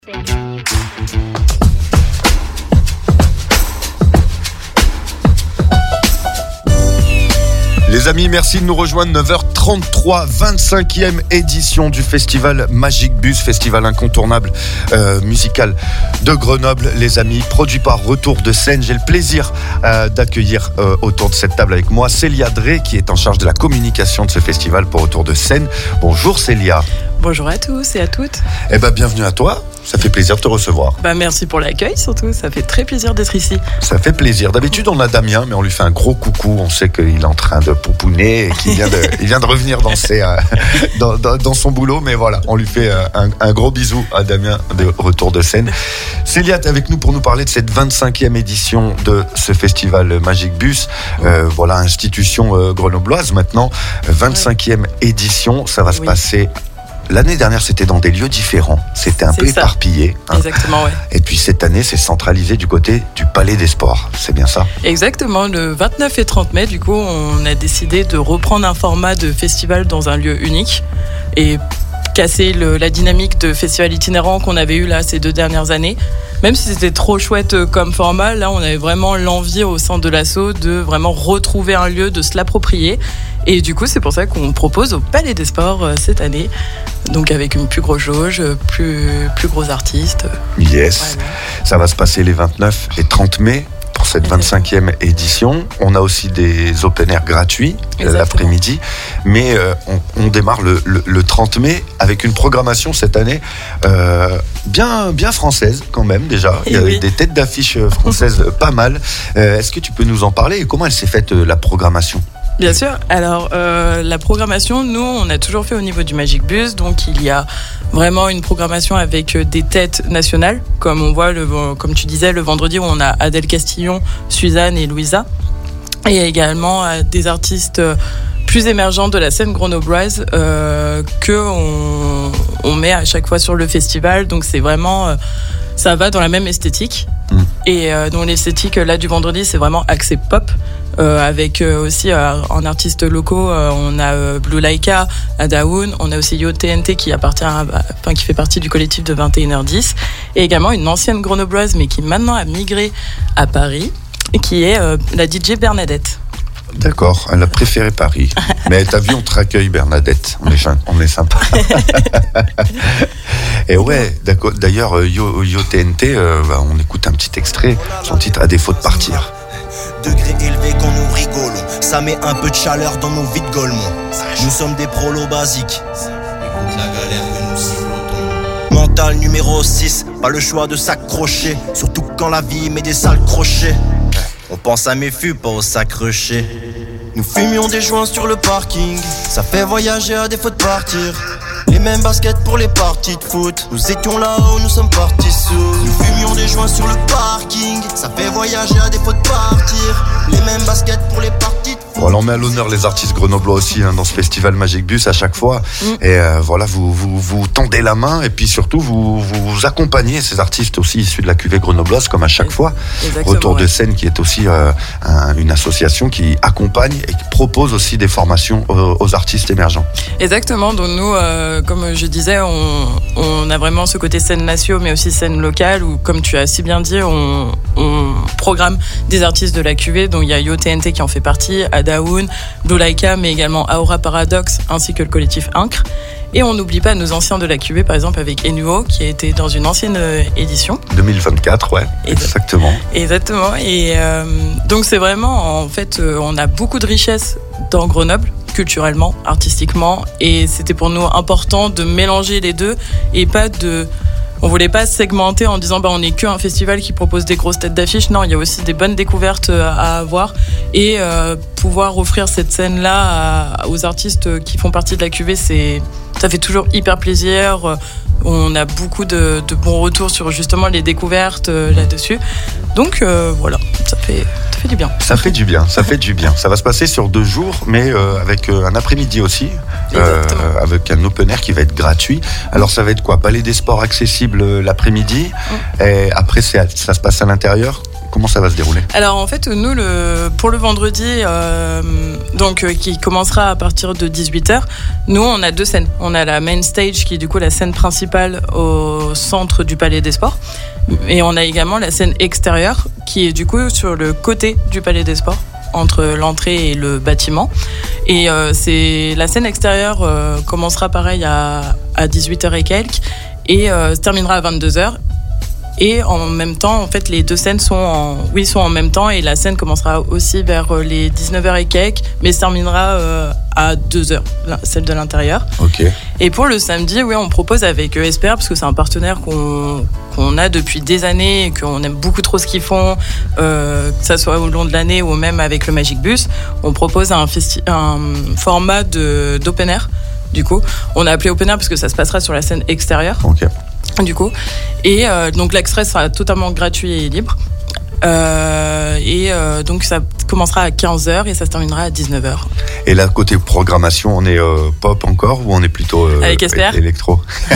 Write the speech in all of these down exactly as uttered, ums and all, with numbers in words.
Les amis, merci de nous rejoindre. neuf heures trente-trois, vingt-cinquième édition du festival Magic Bus, festival incontournable euh, musical de Grenoble. Les amis, produit par Retour de Scène. J'ai le plaisir euh, d'accueillir euh, autour de cette table avec moi Célia Drey, qui est en charge de la communication de ce festival pour Retour de Scène. Bonjour Célia. Bonjour à tous et à toutes. Eh ben, bienvenue à toi. Ça fait plaisir de te recevoir. Bah, merci pour l'accueil surtout, ça fait très plaisir d'être ici. Ça fait plaisir. D'habitude, on a Damien, mais on lui fait un gros coucou. On sait qu'il est en train de pouponner et qu'il vient de, il vient de revenir dans, ses, euh, dans, dans, dans son boulot. Mais voilà, on lui fait un, un gros bisou à Damien de Retour de Scène. Célia, tu es avec nous pour nous parler de cette vingt-cinquième édition de ce festival Magic Bus. Euh, voilà, institution euh, grenobloise maintenant. vingt-cinquième ouais. édition, ça va se oui. passer... L'année dernière, c'était dans des lieux différents. C'était un c'est peu ça. éparpillé. Hein. Exactement, ouais. Et puis cette année, c'est centralisé du côté du Palais des Sports. C'est bien ça ? Exactement. Le vingt-neuf et trente mai, du coup, on a décidé de reprendre un format de festival dans un lieu unique et casser le, la dynamique de festival itinérant qu'on avait eu là ces deux dernières années. Même si c'était trop chouette comme format, là, on avait vraiment l'envie au sein de l'asso de vraiment retrouver un lieu, de se l'approprier. Et du coup, c'est pour ça qu'on propose au Palais des Sports euh, cette année, donc avec une plus grosse jauge, plus, plus gros artistes. Yes, voilà. Ça va se passer les vingt-neuf et trente mai pour cette vingt-cinquième édition. On a aussi des open air gratuits Exactement. l'après-midi, mais euh, on, on démarre le, le, le trente mai avec une programmation cette année euh, bien, bien française quand même déjà. Et Il y a oui. des têtes d'affiche françaises pas mal. Euh, est-ce que tu peux nous en parler et comment elle s'est faite euh, la programmation ? Bien sûr. Alors, euh, la programmation, nous, on a toujours fait au niveau du Magic Bus. Donc, il y a vraiment une programmation avec des têtes nationales. Comme on voit, le, comme tu disais, le vendredi, où on a Adèle Castillon, Suzanne et Louisa. Et également euh, des artistes plus émergents de la scène grenobloise euh, qu'on on met à chaque fois sur le festival. Donc, c'est vraiment... Euh, ça va dans la même esthétique. Mmh. Et euh, dans l'esthétique, là, du vendredi, c'est vraiment axé pop. Euh, avec euh, aussi euh, en artistes locaux, euh, on a euh, Blue Laika, Adaoun, on a aussi Yo T N T qui appartient, à, enfin qui fait partie du collectif de vingt et une heures dix, et également une ancienne grenobloise mais qui maintenant a migré à Paris, et qui est euh, la D J Bernadette. D'accord, elle a préféré Paris. Mais t'as vu, on te raccueille Bernadette, on est, on est sympa. Et ouais, d'accord, d'ailleurs, Yo, Yo T N T, euh, bah, on écoute un petit extrait, son titre « À défaut de partir ». Degré élevé quand nous rigolons, ça met un peu de chaleur dans nos vides golemons. Nous sommes des prolos basiques. Écoute la galère que nous sifflotons. Mental numéro six, pas le choix de s'accrocher, surtout quand la vie met des sales crochets. On pense à mes fûts, pas aux s'accrocher. Nous fumions des joints sur le parking, ça fait voyager à défaut de partir. Les mêmes baskets pour les parties de foot. Nous étions là-haut, nous sommes partis sous. Nous fumions des joints sur le parking, ça fait voyager à défaut de partir. Les mêmes baskets pour les parties de foot. Voilà, on met à l'honneur les artistes grenoblois aussi hein, dans ce festival Magic Bus à chaque fois. Mm. Et euh, voilà, vous, vous, vous tendez la main et puis surtout vous, vous accompagnez ces artistes aussi issus de la cuvée grenobloise comme à chaque fois. Exactement, Retour ouais. de Scène qui est aussi euh, un, une association qui accompagne et qui propose aussi des formations aux, aux artistes émergents. Exactement, donc nous, euh, comme je disais, on, on a vraiment ce côté scène nationale mais aussi scène locale où, comme tu as si bien dit, on, on programme des artistes de la cuvée, dont il y a Yo T N T qui en fait partie, Adaoun, Blue Laika, mais également Aura Paradox, ainsi que le collectif Incre. Et on n'oublie pas nos anciens de la cuvée, par exemple avec Enuo, qui a été dans une ancienne euh, édition. deux mille vingt-quatre, ouais, exactement. Exactement. Et euh, donc c'est vraiment, en fait, euh, on a beaucoup de richesses dans Grenoble, culturellement, artistiquement, et c'était pour nous important de mélanger les deux et pas de... On voulait pas segmenter en disant bah on n'est qu'un festival qui propose des grosses têtes d'affiche. Non, il y a aussi des bonnes découvertes à avoir et euh, pouvoir offrir cette scène-là à, aux artistes qui font partie de la cuvée, c'est ça fait toujours hyper plaisir. On a beaucoup de, de bons retours sur justement les découvertes euh, là-dessus. Donc euh, voilà, ça fait ça fait du bien. Ça fait du bien, ça fait du bien. Ça va se passer sur deux jours, mais euh, avec euh, un après-midi aussi, euh, avec un open air qui va être gratuit. Alors ça va être quoi ? Palais des Sports accessible l'après-midi, mmh. et après c'est, ça se passe à l'intérieur. Comment ça va se dérouler ? Alors en fait, nous, le, pour le vendredi, euh, donc, euh, qui commencera à partir de dix-huit heures, nous, on a deux scènes. On a la main stage, qui est du coup la scène principale au centre du Palais des Sports. Et on a également la scène extérieure, qui est du coup sur le côté du Palais des Sports, entre l'entrée et le bâtiment. Et euh, c'est, la scène extérieure euh, commencera pareil à, à dix-huit heures et quelques, et euh, se terminera à vingt-deux heures. Et en même temps, en fait, les deux scènes sont en, oui, sont en même temps, et la scène commencera aussi vers les dix-neuf heures et quelques, mais se terminera euh, à deux heures, celle de l'intérieur. Ok. Et pour le samedi, oui, on propose avec Esper, parce que c'est un partenaire qu'on, qu'on a depuis des années, et qu'on aime beaucoup trop ce qu'ils font, euh, que ça soit au long de l'année ou même avec le Magic Bus. On propose un, festi- un format de, d'open air. Du coup, on a appelé open air parce que ça se passera sur la scène extérieure. Ok. Du coup, et euh, donc l'accès sera totalement gratuit et libre. Euh, et euh, donc ça commencera à quinze heures et ça se terminera à dix-neuf heures. Et là, côté programmation, on est euh, pop encore ou on est plutôt euh, avec Esper électro?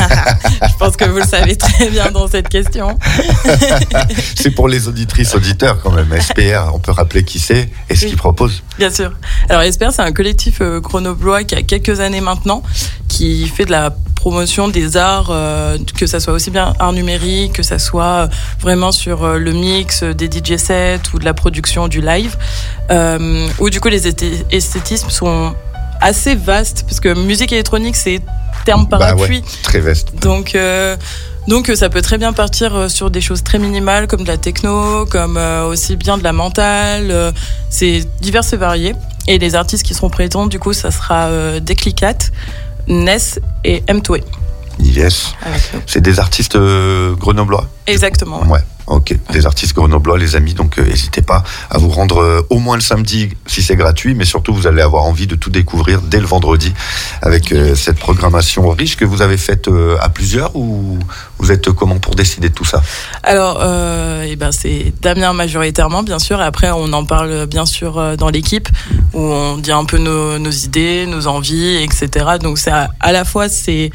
Je pense que vous le savez très bien dans cette question. C'est pour les auditrices, auditeurs quand même. Esper, on peut rappeler qui c'est et ce oui, qu'il propose. Bien sûr. Alors Esper, c'est un collectif euh, grenoblois qui a quelques années maintenant, qui fait de la promotion des arts, euh, que ça soit aussi bien art numérique, que ça soit vraiment sur euh, le mix des D J sets ou de la production du live, euh, où du coup les esthé- esthétismes sont assez vastes, parce que musique électronique c'est terme parapluie. Bah ouais, très vaste. Donc euh, Donc ça peut très bien partir sur des choses très minimales comme de la techno, comme euh, aussi bien de la mentale, euh, c'est divers et varié. Et les artistes qui seront présents, du coup, ça sera euh, Declicat, Ness et M deux A. Yes. C'est des artistes euh, grenoblois. Exactement. Ouais. ouais. Ok, des artistes grenoblois, les amis, donc n'hésitez euh, pas à vous rendre euh, au moins le samedi si c'est gratuit, mais surtout vous allez avoir envie de tout découvrir dès le vendredi avec euh, cette programmation riche que vous avez faite euh, à plusieurs, ou vous êtes comment pour décider de tout ça? Alors, euh, et ben c'est Damien majoritairement, bien sûr, et après on en parle bien sûr euh, dans l'équipe où on dit un peu nos, nos idées, nos envies, et cetera. Donc c'est à, à la fois, c'est,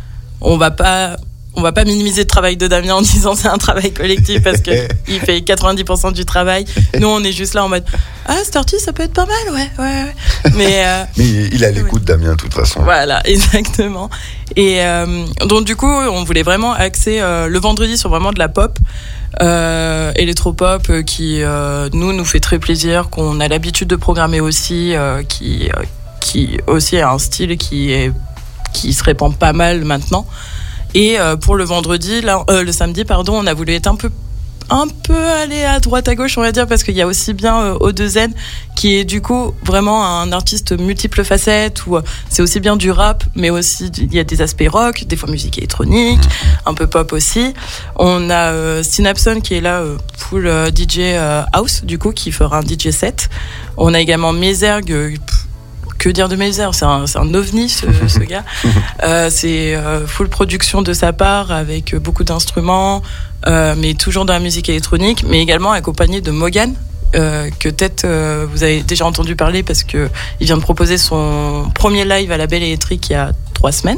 on va pas... On va pas minimiser le travail de Damien en disant c'est un travail collectif parce que il fait quatre-vingt-dix pour cent du travail. Nous, on est juste là en mode ah, cet artiste, ça peut être pas mal, ouais, ouais, ouais. Mais, euh, Mais il a l'écoute, ouais. Damien, de toute façon. Voilà, exactement. Et euh, donc, du coup, on voulait vraiment axer euh, le vendredi sur vraiment de la pop, euh, électropop, euh, qui, euh, nous, nous fait très plaisir, qu'on a l'habitude de programmer aussi, euh, qui, euh, qui aussi a un style qui, est, qui se répand pas mal maintenant. Et euh, pour le vendredi, là, euh, le samedi, pardon, on a voulu être un peu, un peu aller à droite à gauche, on va dire, parce qu'il y a aussi bien euh, O deux N qui est du coup vraiment un artiste multiples facettes, où euh, c'est aussi bien du rap, mais aussi il y a des aspects rock, des fois musique électronique, un peu pop aussi. On a euh, Synapson qui est là, euh, full euh, D J euh, house, du coup, qui fera un D J set. On a également Mézergue. Euh, Que dire de Mézergue, c'est un, c'est un ovni ce, ce gars. Euh, c'est euh, full production de sa part avec beaucoup d'instruments, euh, mais toujours dans la musique électronique, mais également accompagné de Mogan, euh, que peut-être euh, vous avez déjà entendu parler parce que il vient de proposer son premier live à la Belle Électrique il y a trois semaines,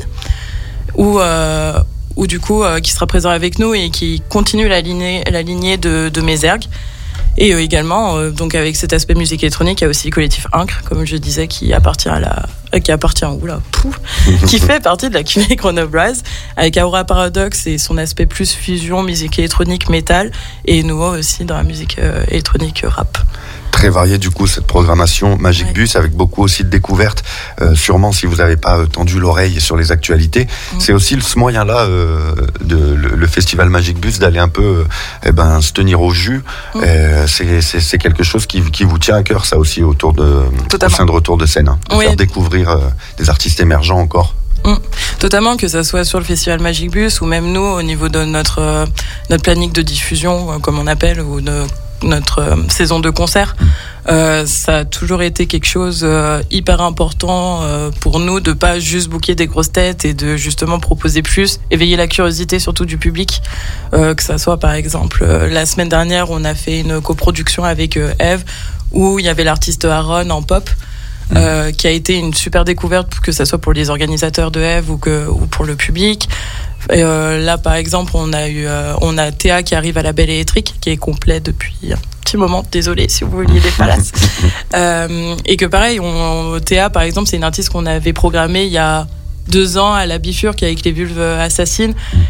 où euh, où du coup euh, qui sera présent avec nous et qui continue la lignée la lignée de, de Mézergue. Et euh, également, euh, donc avec cet aspect musique électronique, il y a aussi Collectif Incre, comme je disais, qui appartient à la, euh, qui appartient, oula, pouf, qui fait partie de la cuvée grenobloise, avec Aura Paradox et son aspect plus fusion, musique électronique, métal, et nous aussi dans la musique euh, électronique rap. Très varié du coup cette programmation Magic ouais. Bus, avec beaucoup aussi de découvertes, euh, sûrement si vous n'avez pas euh, tendu l'oreille sur les actualités, mmh. c'est aussi ce moyen-là euh, de le, le festival Magic Bus d'aller un peu euh, eh ben, se tenir au jus. mmh. euh, c'est, c'est, c'est quelque chose qui, qui vous tient à cœur, ça aussi, autour de, au sein de Retour de scène, hein, de oui. faire découvrir euh, des artistes émergents encore. Mmh. Totalement, que ça soit sur le festival Magic Bus ou même nous au niveau de notre, euh, notre planning de diffusion, euh, comme on appelle, ou de notre euh, saison de concert, euh, ça a toujours été quelque chose euh, hyper important euh, pour nous, de pas juste booker des grosses têtes et de justement proposer plus, éveiller la curiosité surtout du public, euh, que ça soit par exemple euh, la semaine dernière on a fait une coproduction avec euh, Eve où il y avait l'artiste Aaron en pop. Mmh. Euh, qui a été une super découverte, que ça soit pour les organisateurs de Eve ou, que, ou pour le public. Et euh, là, par exemple, on a eu, euh, on a Théa qui arrive à la Belle Électrique, qui est complet depuis petit moment, désolé si vous vouliez des palaces. euh, et que pareil, on, Théa par exemple, c'est une artiste qu'on avait programmée il y a deux ans à la Bifurque avec les vulves assassines.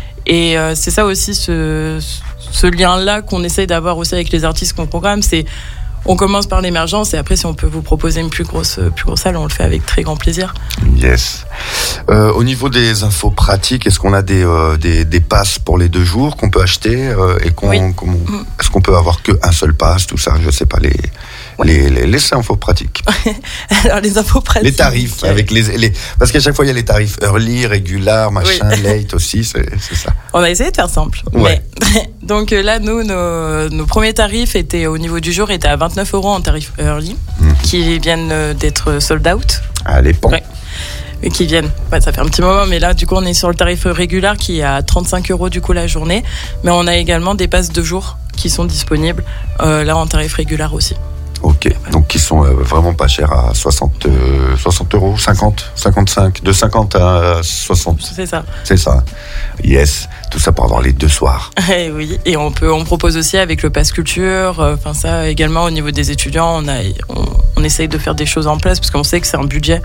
Et euh, c'est ça aussi, ce, ce lien-là qu'on essaye d'avoir aussi avec les artistes qu'on programme. C'est, on commence par l'émergence et après, si on peut vous proposer une plus grosse, plus grosse salle, on le fait avec très grand plaisir. Yes. Euh, au niveau des infos pratiques, est-ce qu'on a des, euh, des, des passes pour les deux jours qu'on peut acheter euh, et qu'on, oui. qu'on, est-ce qu'on peut avoir qu'un seul pass, tout ça, je sais pas, les, ouais. les, les, les infos pratiques. Alors, les infos pratiques. Les tarifs, avec les, les, parce qu'à chaque fois, il y a les tarifs early, régulier, machin, oui. late aussi, c'est, c'est ça. On a essayé de faire simple. Ouais. Mais, donc là, nous, nos, nos premiers tarifs étaient, au niveau du jour, étaient à vingt-neuf euros en tarif early, mmh. qui viennent d'être sold out. Ah, les pans. Ouais. Et qui viennent, ouais, ça fait un petit moment, mais là, du coup, on est sur le tarif régulier qui est à trente-cinq euros du coup la journée. Mais on a également des passes de jour qui sont disponibles, euh, là, en tarif régulier aussi. Ok, donc qui sont euh, vraiment pas chers à soixante, euh, soixante euros, cinquante, cinquante-cinq, de cinquante à soixante. C'est ça. C'est ça. Yes, tout ça pour avoir les deux soirs. Et oui, et on peut, on propose aussi avec le pass culture, enfin euh, ça également au niveau des étudiants, on a, on, on essaye de faire des choses en place parce qu'on sait que c'est un budget.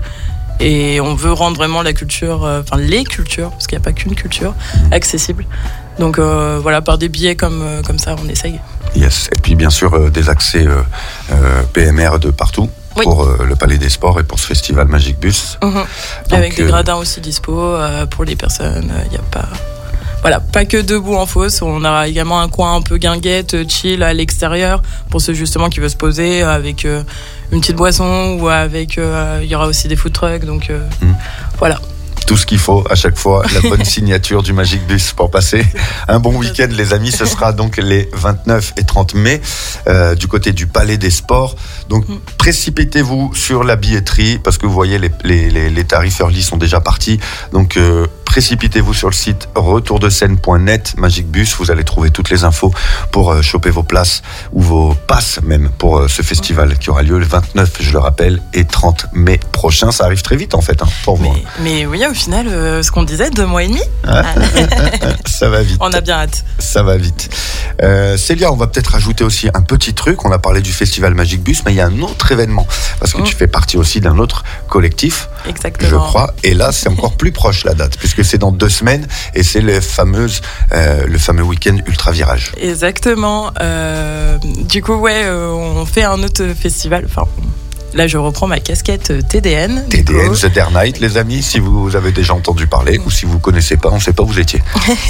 Et on veut rendre vraiment la culture, enfin euh, les cultures, parce qu'il n'y a pas qu'une culture, accessible. Donc euh, voilà, par des billets comme, euh, comme ça, on essaye. Yes, et puis bien sûr euh, des accès euh, euh, P M R de partout, oui. pour euh, le Palais des Sports et pour ce festival Magic Bus. Mmh. Donc, avec des euh... gradins aussi dispo euh, pour les personnes, il euh, n'y a pas... Voilà, pas que debout en fosse, on aura également un coin un peu guinguette, chill à l'extérieur pour ceux justement qui veulent se poser avec euh, une petite boisson ou avec, euh, il y aura aussi des food trucks, donc euh, mmh. voilà. Tout ce qu'il faut à chaque fois, la bonne signature du Magic Bus pour passer un bon week-end, les amis. Ce sera donc les vingt-neuf et trente mai euh, du côté du Palais des Sports. Donc mmh. précipitez-vous sur la billetterie parce que vous voyez les, les, les, les tarifs early sont déjà partis. Donc euh, précipitez-vous sur le site retour de scène point net Magic Bus. Vous allez trouver toutes les infos pour euh, choper vos places ou vos passes même pour euh, ce festival qui aura lieu le vingt-neuf, je le rappelle, et trente mai prochain. Ça arrive très vite en fait hein, pour moi. Mais, mais oui. Au final, euh, ce qu'on disait, deux mois et demi. Ah, ça va vite. On a bien hâte. Ça va vite. Euh, Célia, on va peut-être rajouter aussi un petit truc. On a parlé du festival Magic Bus, mais il y a un autre événement. Parce que mmh. tu fais partie aussi d'un autre collectif. Exactement. Je crois. Et là, c'est encore plus proche la date, puisque c'est dans deux semaines et c'est les fameuses, euh, le fameux week-end Ultra Virage. Exactement. Euh, du coup, ouais, euh, on fait un autre festival. Enfin, là, je reprends ma casquette T D N. T D N, The Dare Night, les amis, si vous avez déjà entendu parler ou si vous ne connaissez pas, on ne sait pas où vous étiez.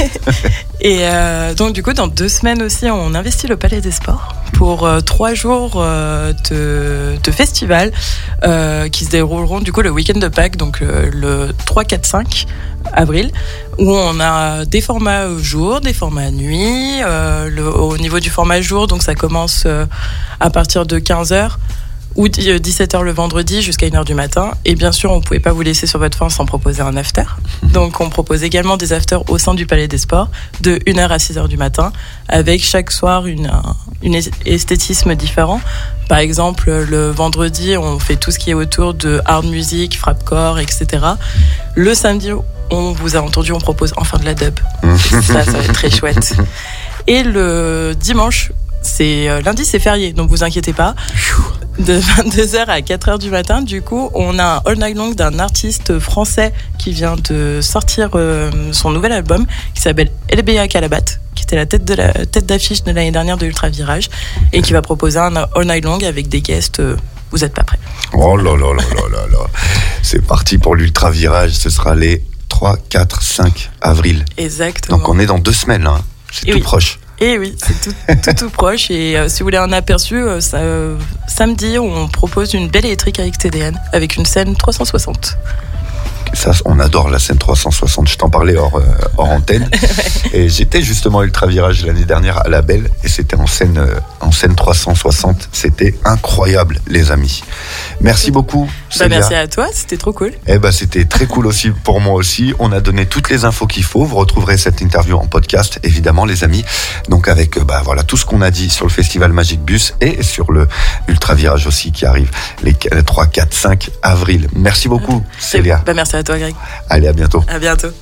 Et euh, donc, du coup, dans deux semaines aussi, on investit le Palais des Sports pour euh, trois jours euh, de, de festival euh, qui se dérouleront du coup le week-end de Pâques, donc euh, le trois, quatre, cinq avril, où on a des formats jour, des formats nuit. Euh, le, au niveau du format jour, donc ça commence euh, à partir de quinze heures. Ou dix-sept heures le vendredi jusqu'à une heure du matin. Et bien sûr, on ne pouvait pas vous laisser sur votre faim sans proposer un after. Donc, on propose également des afters au sein du Palais des Sports, de une heure à six heures du matin, avec chaque soir une, une esthétisme différent. Par exemple, le vendredi, on fait tout ce qui est autour de hard music, frapcore, et cetera. Le samedi, on vous a entendu, on propose enfin de la dub. Ça, ça va être très chouette. Et le dimanche, c'est lundi, c'est férié, donc vous inquiétez pas. De vingt-deux heures à quatre heures du matin, du coup, on a un all night long d'un artiste français qui vient de sortir euh, son nouvel album qui s'appelle L B A Calabat, qui était la tête, de la tête d'affiche de l'année dernière de Ultra Virage et qui va proposer un all night long avec des guests. Euh, vous n'êtes pas prêts. Oh là là là là là là. C'est parti pour l'Ultra Virage. Ce sera les trois, quatre, cinq avril. Exactement. Donc on est dans deux semaines là. C'est et tout oui. proche. Et oui, c'est tout, tout, tout proche. Et euh, si vous voulez un aperçu, euh, ça, euh, samedi, on propose une belle électrique avec T D N, avec une scène trois cent soixante. Ça, on adore la scène trois cent soixante. Je t'en parlais hors, euh, hors antenne. Et j'étais justement à Ultra Virage l'année dernière à La Belle, et c'était en scène, euh, en scène trois cent soixante. C'était incroyable, les amis. Merci beaucoup. Bah, merci à toi, c'était trop cool. Eh ben, c'était très cool aussi pour moi aussi. On a donné toutes les infos qu'il faut. Vous retrouverez cette interview en podcast, évidemment, les amis. Donc avec bah voilà tout ce qu'on a dit sur le festival Magic Bus et sur le Ultra Virage aussi qui arrive les trois, quatre, cinq avril. Merci beaucoup, Célia. Bah, merci à toi, Greg. Allez, à bientôt. À bientôt.